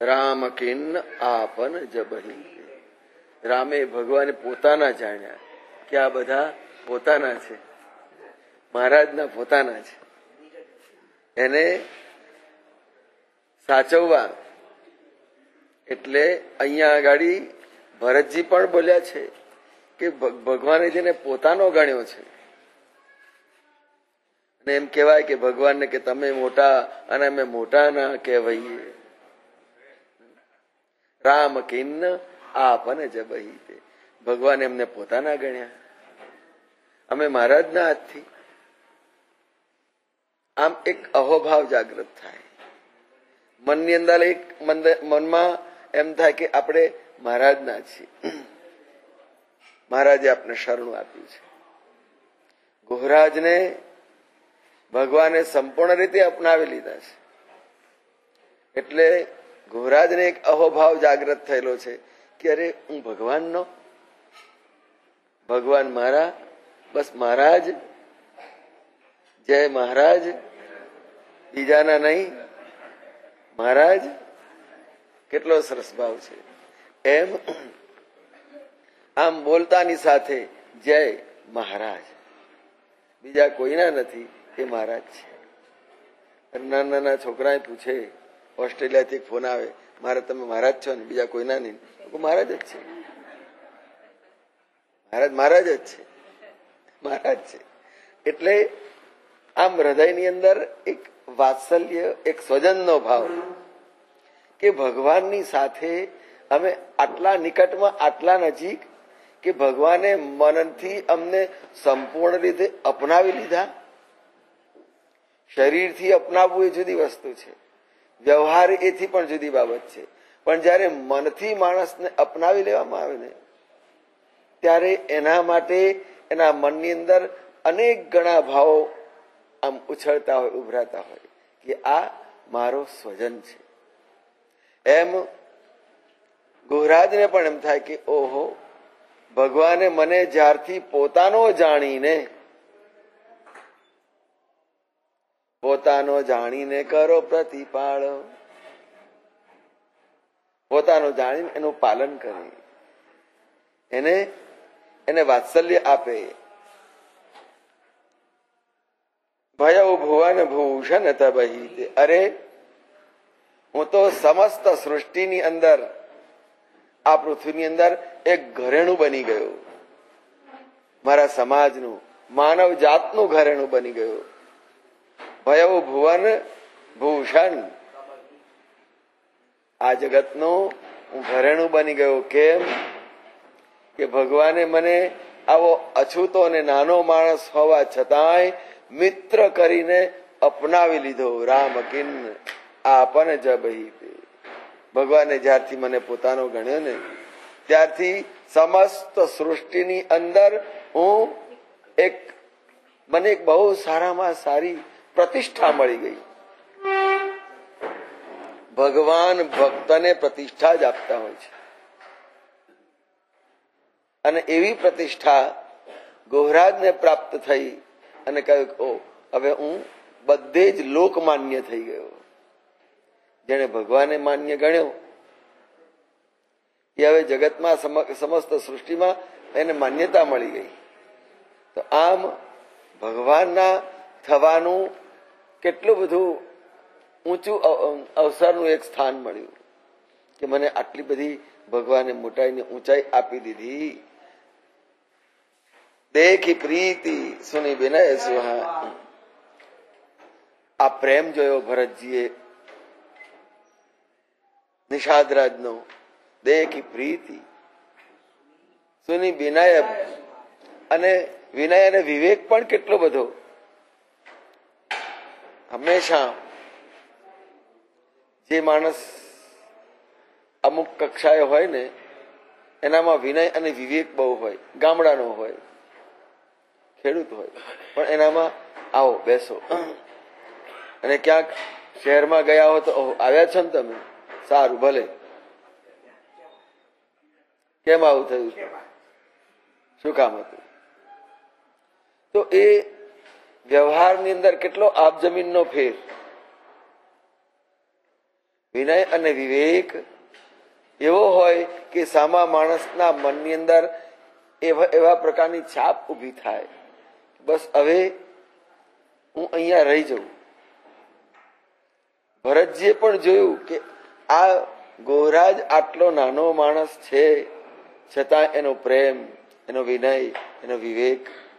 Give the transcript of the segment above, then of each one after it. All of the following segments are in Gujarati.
રામ કિન્ન આપન જબહી. રામે ભગવાને પોતાના જાણ્યા કે આ બધા પોતાના છે, મહારાજના પોતાના છે. એને સાચવવા એટલે અહીંયા આગળ ભરતજી પણ બોલ્યા છે કે ભગવાને જેને પોતાનો ગણ્યો છે. અને એમ કહેવાય કે ભગવાનને કે તમે મોટા અને અમે મોટા ના કહેવાઈએ. રામ કિન્ન આપને જબહી. ભગવાન એમને પોતાના ગણ્યા, અમે મહારાજના હાથથી. આમ એક અહોભાવ જાગૃત થાય મનની અંદર. એક મનમાં એમ થાય કે આપણે મહારાજના છીએ, મહારાજે આપણે શરણું આપ્યું છે. ગોહરાજને ભગવાને સંપૂર્ણ રીતે અપનાવી લીધા છે. એટલે ગોહરાજને એક અહોભાવ જાગૃત થયેલો છે કે અરે હું ભગવાનનો, ભગવાન મારા, બસ મહારાજ, જય મહારાજ, બીજાના નહીં, મહારાજ. કેટલો સરસ ભાવ છે. એમ આમ બોલતાની સાથે જય મહારાજ, બીજા કોઈના નથી, એ મહારાજ છે. નાના નાના છોકરા પૂછે, ઓસ્ટ્રેલિયાથી એક ફોન આવે, મારે તમે મહારાજ છો ને, બીજા કોઈના નહીં. મહારાજ જ છે, મહારાજ મહારાજ જ છે, મહારાજ છે. એટલે આમ હૃદયની અંદર એક વાત્સલ્ય, એક સ્વજનનો ભાવ કે ભગવાનની સાથે અમે આટલા નિકટમાં, આટલા નજીક કે ભગવાને મનથી અમને સંપૂર્ણ રીતે અપનાવી લીધા. શરીરથી અપનાવવું એ જુદી વસ્તુ છે, વ્યવહાર એથી પણ જુદી બાબત છે. પણ જયારે મનથી માણસને અપનાવી લેવામાં આવે ને, ત્યારે એના માટે એના મનની અંદર અનેક ગણા ભાવો આમ ઉછળતા હોય, ઉભરાતા હોય કે આ મારો સ્વજન છે. એમ ગોહરાજને પણ એમ થાય કે ઓહો, ભગવાને મને જ્યારથી પોતાનો જાણીને, પોતાનો જાણીને કરો પ્રતિપાળ, પોતાનો જાણીને એનું પાલન કરે, એને વાત્સલ્ય આપે. ભય ભુવન ભૂષણ તબહી. અરે હું તો સમસ્ત સૃષ્ટિની અંદર, આ પૃથ્વીની અંદર એક ઘરેણું બની ગયું, મારા સમાજનું, માનવ જાતનું ઘરેણું બની ગયું. ભય ભુવન ભૂષણ, આ જગતનું હું ઘરેણું બની ગયો. કેમ કે ભગવાને મને આવો અછૂતો અને નાનો માણસ હોવા છતાંય મિત્ર કરીને અપનાવી લીધો. રામ કિન્ન આપને જબહી. ભગવાને જ્યારથી મને પોતાનો ગણ્યો ને, ત્યારથી સમસ્ત સૃષ્ટિની અંદર મને એક બહુ સારામાં સારી પ્રતિષ્ઠા મળી ગઈ. ભગવાન ભક્તને પ્રતિષ્ઠા જ આપતા હોય છે, અને એવી પ્રતિષ્ઠા ગોહરાજને પ્રાપ્ત થઈ. અને કહ્યું ઓ, હવે હું બધે જ લોકમાન્ય થઈ ગયો. જેને ભગવાને માન્ય ગણ્યો એ હવે જગતમાં, સમસ્ત સૃષ્ટિમાં એને માન્યતા મળી ગઈ. તો આમ ભગવાનના થવાનું કેટલું બધું ઊંચું અવસરનું એક સ્થાન મળ્યું કે મને આટલી બધી ભગવાને મોટાઈની ઊંચાઈ આપી દીધી. દેખી પ્રીતિ સુની વિનય સુહા. આ પ્રેમ જોયો ભરતજીએ નિષાદરાજનો. દેખી પ્રીતિ સુની વિનય, અને વિનય અને વિવેક પણ કેટલો બધો. હંમેશા જે માણસ અમુક કક્ષાએ હોય ને, એનામાં વિનય અને વિવેક બહુ હોય. ગામડાનો હોય, ખેડૂત હોય, પણ એનામાં આવો બેસો. અને ક્યાંક શહેરમાં ગયા હો તો આવ્યા છો ને તમે, સારું ભલે, કેમ આવું થયું, શું કામ હતું. તો એ વ્યવહારની અંદર કેટલો આપ જમીનનો ફેર. વિનય અને વિવેક એવો હોય કે સામા માણસના મનની અંદર એવા પ્રકારની છાપ ઊભી થાય, બસ હવે હું અહીંયા રહી જાઉં. ભરતજીએ પણ જોયું કે આ ગોહરાજ આટલો નાનો માણસ છે, છતાં એનો પ્રેમ, એનો વિનય, એનો વિવેક.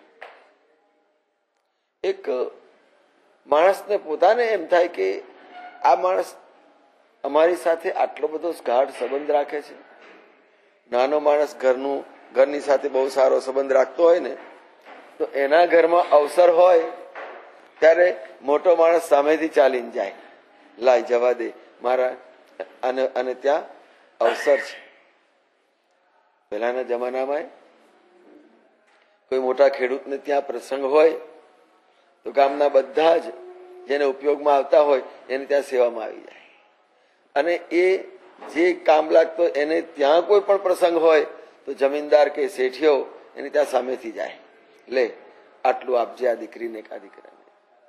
એક માણસને પોતાને એમ થાય કે આ માણસ અમારી સાથે આટલો બધો ગાઢ સંબંધ રાખે છે. નાનો માણસ ઘરની સાથે બહુ સારો સંબંધ રાખતો હોય ને, તો એના ઘરમાં અવસર હોય ત્યારે મોટો માણસ સામેથી ચાલીને જાય, લાય જવા દે મારા, અને ત્યાં અવસર છે. પહેલાના જમાનામાં કોઈ મોટા ખેડૂતને ત્યાં પ્રસંગ હોય તો ગામના બધા જ જેને ઉપયોગમાં આવતા હોય એને ત્યાં સેવામાં આવી જાય, અને એ જે કામ લાગતો એને ત્યાં કોઈ પણ પ્રસંગ હોય તો જમીનદાર કે શેઠિયો એની ત્યાં સામેથી જાય, લે આટલું આપજે આ દીકરીને આ દીકરાને.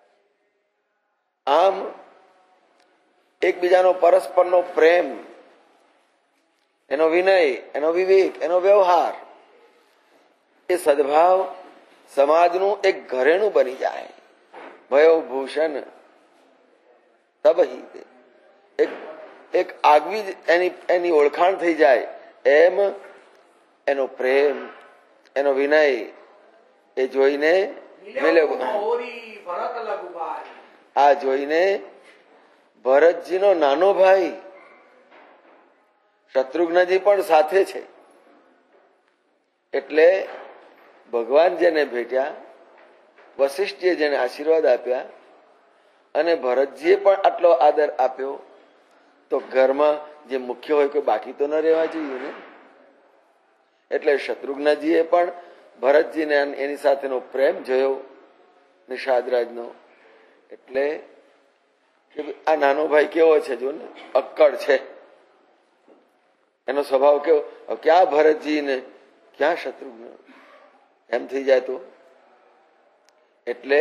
આમ એકબીજાનો પરસ્પરનો પ્રેમ, એનો વિનય, એનો વિવેક, એનો વ્યવહાર, એ સદભાવ સમાજનું એક ઘરેણું બની જાય. ભયો ભૂષણ તબહિ, એક આગવી જ એની ઓળખાણ થઈ જાય. એમ એનો પ્રેમ, એનો વિનય એ જોઈને આ જોઈને ભરતજીનો નાનો ભાઈ શત્રુઘ્નજી પણ સાથે છે. એટલે ભગવાન જેને ભેટ્યા, વશિષ્ઠજીએ જેને આશીર્વાદ આપ્યા અને ભરતજીએ પણ આટલો આદર આપ્યો, તો ઘરમાં જે મુખ્ય હોય કોઈ બાકી તો ન રહેવા જોઈએ ને. એટલે શત્રુઘ્નજીએ પણ ભરતજીને એની સાથેનો પ્રેમ જોયો નિષાદરાજનો. એટલે આ નાનો ભાઈ કેવો છે જો ને, અક્કડ છે, એનો સ્વભાવ કેવો, ક્યાં ભરતજી ને ક્યાં શત્રુઘ્ન એમ થઈ જાય તો. એટલે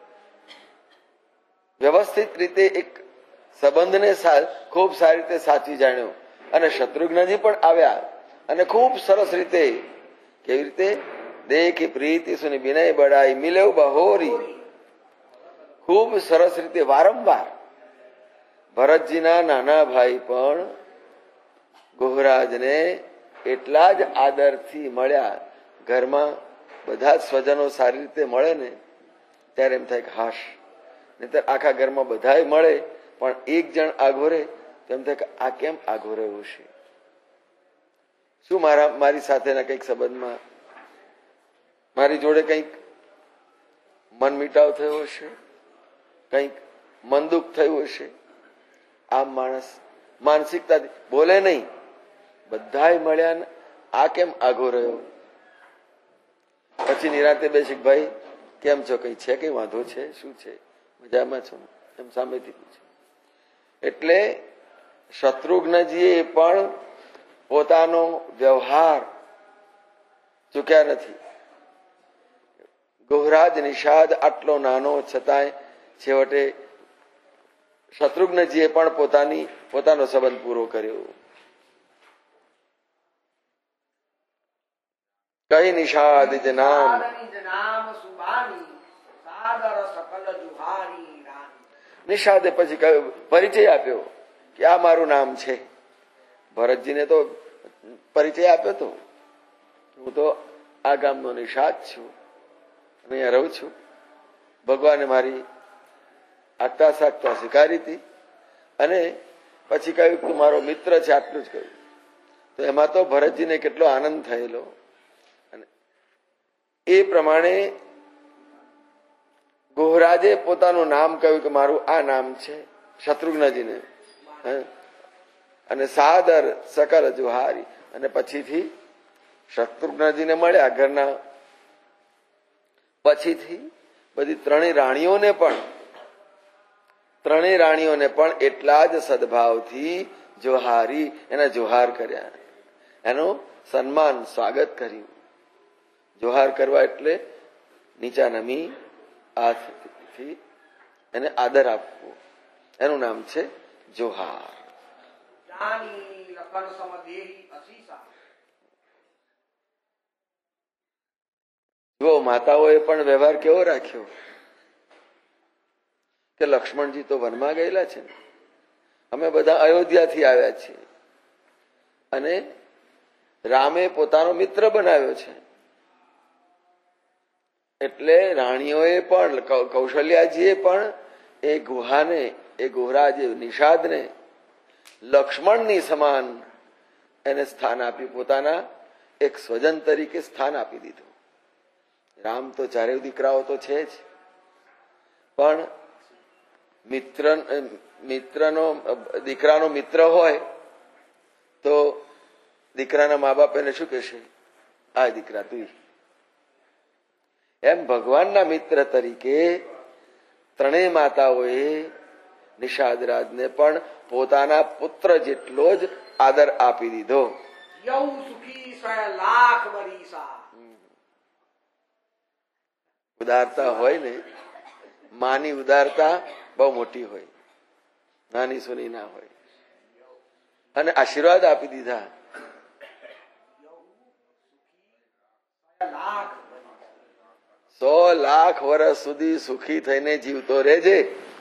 વ્યવસ્થિત રીતે એક સંબંધને ખૂબ સારી રીતે સાચવી જાણ્યો. અને શત્રુઘ્નજી પણ આવ્યા અને ખૂબ સરસ રીતે, કેવી રીતે, દેખી પ્રીતિ સુની વિનય બડાઈ મિલેવ બહોરી, ખૂબ સરસ રીતે વારંવાર ભરતજીના નાના ભાઈ પણ ગોહરાજને એટલા જ આદરથી મળ્યા. ઘરમાં બધા જ સ્વજનો સારી રીતે મળે ને ત્યારે એમ થાય કે હાશ, નહીતર આખા ઘરમાં બધાય મળે પણ એક જણ આઘોરે તો એમ થાય કે આ કેમ આઘોરે છે, શું મારી સાથેના કંઈક સંબંધમાં મારી જોડે કંઈક મન મિટાવ થયો હશે, કંઈક મન દુઃખ થયું હશે. આમ માણસ માનસિકતાથી બોલે નહીં, બધાય મળ્યા ને આ કેમ આઘો રહ્યો. પછી નિરાંતે બેસી, ભાઈ કેમ છો, કઈ છે, કઈ વાંધો છે, શું છે, મજામાં છો, એમ સામેથી પૂછે. એટલે શત્રુઘ્નજીએ પણ પોતાનો વ્યવહાર ચૂક્યા નથી. ગોહરાજ નિષાદ આટલો નાનો છતાંય છેવટે શત્રુઘ્નજીએ પણ પોતાનો સંબંધ પૂરો કર્યો. કઈ નિષાદ જ નામ, નિષાદે પછી પરિચય આપ્યો કે આ મારું નામ છે. ભરતજીને તો પરિચય આપ્યો તો, હું તો આ ગામનો નિષાદ છું, અહીંયા રહું છું. ભગવાને મારી આગતા સાગતા સ્વીકારી હતી અને પછી કહ્યું તું મારો મિત્ર છે, આટલું જ કહ્યું. તો એમાં તો ભરતજીને કેટલો આનંદ થયેલો. અને એ પ્રમાણે ગોહરાજે પોતાનું નામ કહ્યું કે મારું આ નામ છે, શત્રુઘ્નજીને. અને સાદર સકલ જુહારી, અને પછીથી શત્રુઘ્નજીને મળ્યા ઘરના. પછીથી બધી ત્રણેય રાણીઓને પણ એટલા જ સદભાવથી જોહારી, એના જોહાર કર્યા, એનું સન્માન સ્વાગત કર્યું. જોહાર કરવા એટલે નીચા નમી હાથથી એને આદર આપવો, એનું નામ છે જોહાર. નાની લખન સમ દેહી અસીસા. જો માતાઓએ પણ વ્યવહાર કેવો રાખ્યો કે લક્ષ્મણજી તો વનમાં ગયેલા છે, અમે બધા અયોધ્યાથી આવ્યા છીએ, અને રામે પોતાનો મિત્ર બનાવ્યો છે. એટલે રાણીઓએ પણ, કૌશલ્યાજીએ પણ એ ગુહાને, એ ગોહરા જે નિષાદને લક્ષ્મણની સમાન એને સ્થાન આપ્યું, પોતાના એક સ્વજન તરીકે સ્થાન આપી દીધું. રામ તો ચારે દીકરાઓ તો છે જ, પણ દીકરાનો મિત્ર હોય તો દીકરાના મા બાપ એને શું કહેશે? આ દીકરા તું. એમ ભગવાનના મિત્ર તરીકે ત્રણેય માતાઓએ નિષાદરાજને પણ પોતાના પુત્ર જેટલો જ આદર આપી દીધો. યૌ સુખી સય લાખ બરીસા. ઉદારતા હોય ને, માની ઉદારતા બહુ મોટી હોય, નાની સુની ના હોય. અને આશીર્વાદ આપી દીધા. 100 લાખ વર્ષ સુધી સુખી થઈને જીવતો રહેજે.